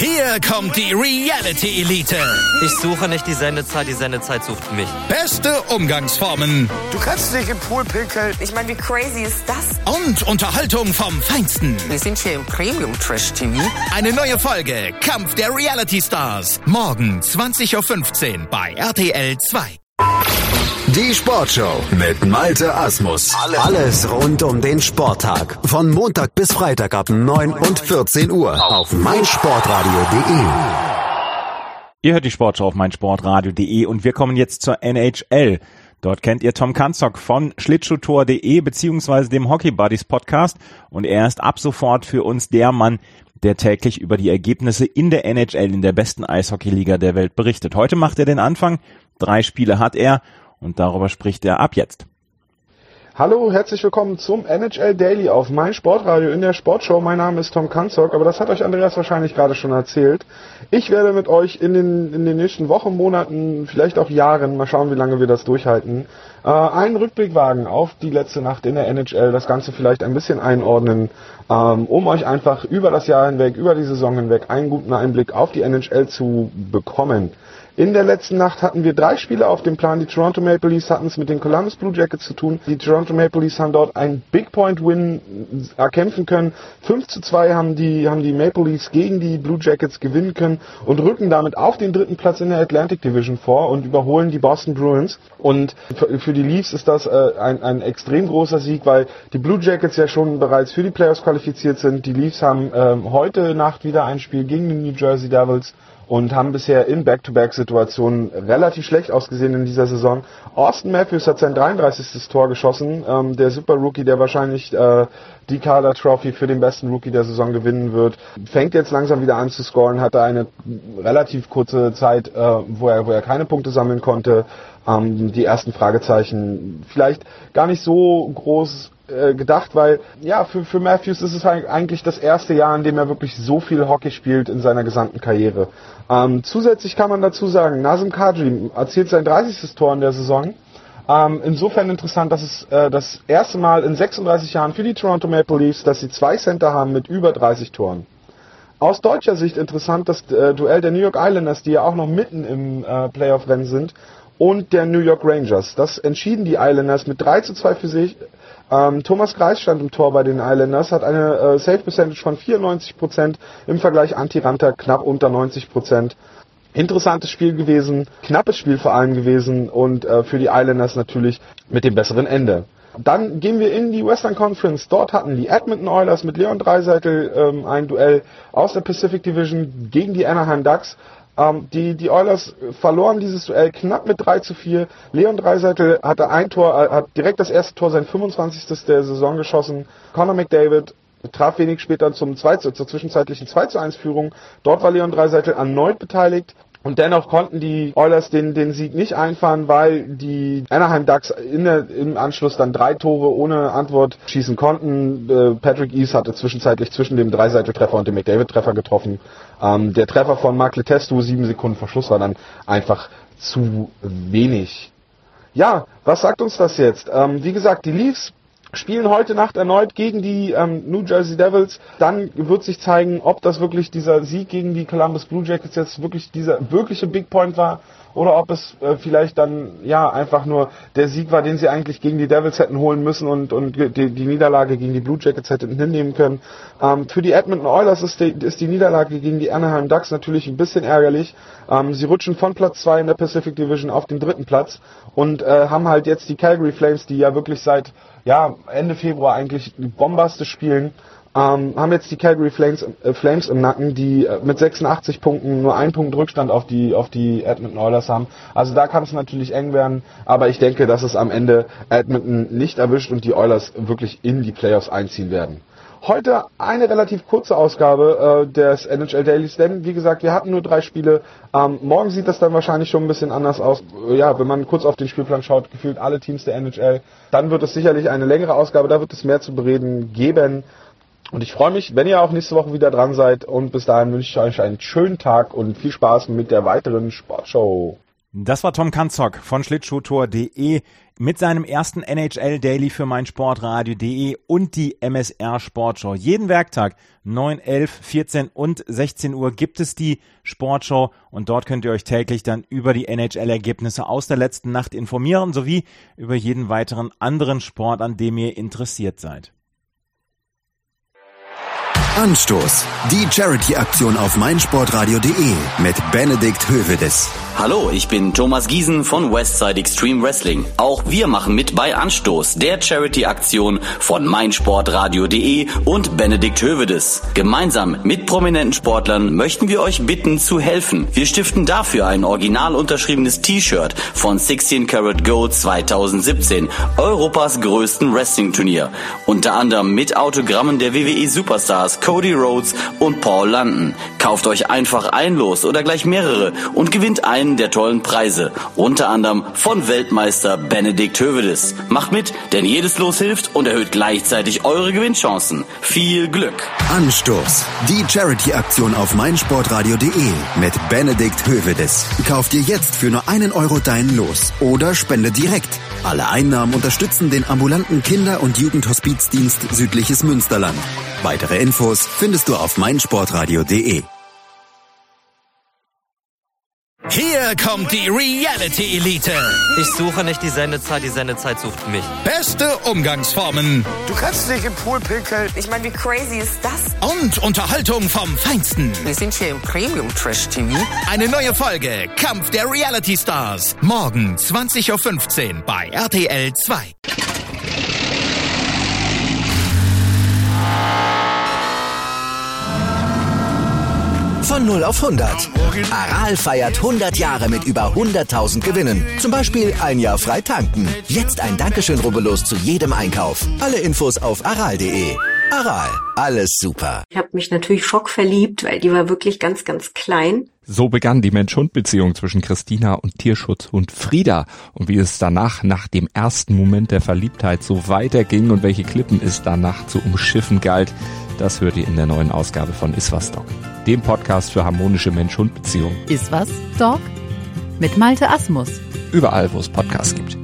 Hier kommt die Reality Elite. Ich suche nicht die Sendezeit sucht mich. Beste Umgangsformen. Du kannst dich im Pool pinkeln. Ich meine, wie crazy ist das? Und Unterhaltung vom Feinsten. Wir sind hier im Premium-Trash-TV. Eine neue Folge Kampf der Reality Stars. Morgen 20.15 Uhr bei RTL 2. Die Sportshow mit Malte Asmus. Alles rund um den Sporttag. Von Montag bis Freitag ab 9 und 14 Uhr auf meinsportradio.de. Ihr hört die Sportshow auf meinsportradio.de und wir kommen jetzt zur NHL. Dort kennt ihr Tom Kanzok von Schlittschuhtor.de beziehungsweise dem Hockey Buddies Podcast und er ist ab sofort für uns der Mann, der täglich über die Ergebnisse in der NHL, in der besten Eishockeyliga der Welt berichtet. Heute macht er den Anfang, 3 Spiele hat er und darüber spricht er ab jetzt. Hallo, herzlich willkommen zum NHL Daily auf meinsportradio in der Sportshow. Mein Name ist Tom Kanzok, aber das hat euch Andreas wahrscheinlich gerade schon erzählt. Ich werde mit euch in den nächsten Wochen, Monaten, vielleicht auch Jahren, mal schauen, wie lange wir das durchhalten, einen Rückblick wagen auf die letzte Nacht in der NHL, das Ganze vielleicht ein bisschen einordnen, um euch einfach über das Jahr hinweg, über die Saison hinweg einen guten Einblick auf die NHL zu bekommen. In der letzten Nacht hatten wir 3 Spiele auf dem Plan. Die Toronto Maple Leafs hatten es mit den Columbus Blue Jackets zu tun. Die Toronto Maple Leafs haben dort einen Big Point Win erkämpfen können. 5:2 haben die Maple Leafs gegen die Blue Jackets gewinnen können und rücken damit auf den 3. Platz in der Atlantic Division vor und überholen die Boston Bruins. Und für die Leafs ist das ein extrem großer Sieg, weil die Blue Jackets ja schon bereits für die Playoffs qualifiziert sind. Die Leafs haben heute Nacht wieder ein Spiel gegen die New Jersey Devils und haben bisher in Back-to-Back-Situationen relativ schlecht ausgesehen in dieser Saison. Auston Matthews hat sein 33. Tor geschossen, der Super-Rookie, der wahrscheinlich die Calder Trophy für den besten Rookie der Saison gewinnen wird. Fängt jetzt langsam wieder an zu scoren, hatte eine relativ kurze Zeit, wo er keine Punkte sammeln konnte. Die ersten Fragezeichen vielleicht gar nicht so groß gedacht, weil ja für Matthews ist es eigentlich das erste Jahr, in dem er wirklich so viel Hockey spielt in seiner gesamten Karriere. Zusätzlich kann man dazu sagen, Nazem Kadri erzielt sein 30. Tor in der Saison. Insofern interessant, dass es das erste Mal in 36 Jahren für die Toronto Maple Leafs, dass sie 2 Center haben mit über 30 Toren. Aus deutscher Sicht interessant das Duell der New York Islanders, die ja auch noch mitten im Playoff-Rennen sind, und der New York Rangers. Das entschieden die Islanders mit 3:2 für sich. Thomas Greiss stand im Tor bei den Islanders, hat eine Save Percentage von 94%, im Vergleich Antti-Raanta knapp unter 90%. Interessantes Spiel gewesen, knappes Spiel vor allem gewesen und für die Islanders natürlich mit dem besseren Ende. Dann gehen wir in die Western Conference. Dort hatten die Edmonton Oilers mit Leon Draisaitl ein Duell aus der Pacific Division gegen die Anaheim Ducks. Die Oilers verloren dieses Duell knapp mit 3:4. Leon Draisaitl hatte ein Tor, hat direkt das erste Tor, sein 25. der Saison geschossen. Connor McDavid traf wenig später zur zwischenzeitlichen 2:1 Führung. Dort war Leon Draisaitl erneut beteiligt. Und dennoch konnten die Oilers den Sieg nicht einfahren, weil die Anaheim Ducks im Anschluss dann 3 Tore ohne Antwort schießen konnten. Patrick Eaves hatte zwischenzeitlich zwischen dem Draisaitl-Treffer und dem McDavid-Treffer getroffen. Der Treffer von Mark Letestu 7 Sekunden vor Schluss war dann einfach zu wenig. Ja, was sagt uns das jetzt? Wie gesagt, die Leafs spielen heute Nacht erneut gegen die New Jersey Devils. Dann wird sich zeigen, ob das wirklich dieser Sieg gegen die Columbus Blue Jackets jetzt wirklich dieser wirkliche Big Point war oder ob es vielleicht dann ja einfach nur der Sieg war, den sie eigentlich gegen die Devils hätten holen müssen und die Niederlage gegen die Blue Jackets hätten hinnehmen können. Für die Edmonton Oilers ist die Niederlage gegen die Anaheim Ducks natürlich ein bisschen ärgerlich. Sie rutschen von Platz 2 in der Pacific Division auf den 3. Platz und haben halt jetzt die Calgary Flames, die ja wirklich seit Ende Februar eigentlich bombastisch spielen, haben jetzt die Calgary Flames im Nacken, die mit 86 Punkten nur 1 Punkt Rückstand auf die Edmonton Oilers haben. Also da kann es natürlich eng werden, aber ich denke, dass es am Ende Edmonton nicht erwischt und die Oilers wirklich in die Playoffs einziehen werden. Heute eine relativ kurze Ausgabe des NHL Dailies, denn wie gesagt, wir hatten nur 3 Spiele. Morgen sieht das dann wahrscheinlich schon ein bisschen anders aus. Ja, wenn man kurz auf den Spielplan schaut, gefühlt alle Teams der NHL, dann wird es sicherlich eine längere Ausgabe, da wird es mehr zu bereden geben. Und ich freue mich, wenn ihr auch nächste Woche wieder dran seid und bis dahin wünsche ich euch einen schönen Tag und viel Spaß mit der weiteren Sportshow. Das war Tom Kanzok von Schlittschuhtour.de mit seinem ersten NHL Daily für meinsportradio.de und die MSR Sportshow. Jeden Werktag 9, 11, 14 und 16 Uhr gibt es die Sportshow und dort könnt ihr euch täglich dann über die NHL-Ergebnisse aus der letzten Nacht informieren, sowie über jeden weiteren anderen Sport, an dem ihr interessiert seid. Anstoß. Die Charity-Aktion auf meinsportradio.de mit Benedikt Hövedes. Hallo, ich bin Thomas Giesen von Westside Extreme Wrestling. Auch wir machen mit bei Anstoß, der Charity-Aktion von meinsportradio.de und Benedikt Hövedes. Gemeinsam mit prominenten Sportlern möchten wir euch bitten zu helfen. Wir stiften dafür ein original unterschriebenes T-Shirt von 16 Karat Gold 2017, Europas größten Wrestling-Turnier. Unter anderem mit Autogrammen der WWE Superstars Cody Rhodes und Paul London. Kauft euch einfach ein Los oder gleich mehrere und gewinnt einen der tollen Preise, unter anderem von Weltmeister Benedikt Hövedes. Macht mit, denn jedes Los hilft und erhöht gleichzeitig eure Gewinnchancen. Viel Glück! Anstoß. Die Charity-Aktion auf meinsportradio.de mit Benedikt Hövedes. Kauft dir jetzt für nur €1 dein Los oder spende direkt. Alle Einnahmen unterstützen den ambulanten Kinder- und Jugendhospizdienst Südliches Münsterland. Weitere Infos findest du auf meinsportradio.de. Hier kommt die Reality Elite. Ich suche nicht die Sendezeit sucht mich. Beste Umgangsformen Du kannst dich im Pool pinkeln. Ich meine, wie crazy ist das? und Unterhaltung vom Feinsten. Wir sind hier im Premium-Trash-TV. Eine neue Folge Kampf der Reality Stars. Morgen 20.15 Uhr bei RTL 2. Von 0 auf 100. Aral feiert 100 Jahre mit über 100.000 Gewinnen. Zum Beispiel ein Jahr frei tanken. Jetzt ein Dankeschön, rubbellos zu jedem Einkauf. Alle Infos auf aral.de. Aral, alles super. Ich habe mich natürlich schockverliebt, weil die war wirklich ganz, ganz klein. So begann die Mensch-Hund-Beziehung zwischen Christina und Tierschutzhund Frieda. Und wie es danach, nach dem ersten Moment der Verliebtheit, so weiterging und welche Klippen es danach zu umschiffen galt, das hört ihr in der neuen Ausgabe von Iswas Dog, dem Podcast für harmonische Mensch-Hund-Beziehungen. Iswas Dog? Mit Malte Asmus. Überall, wo es Podcasts gibt.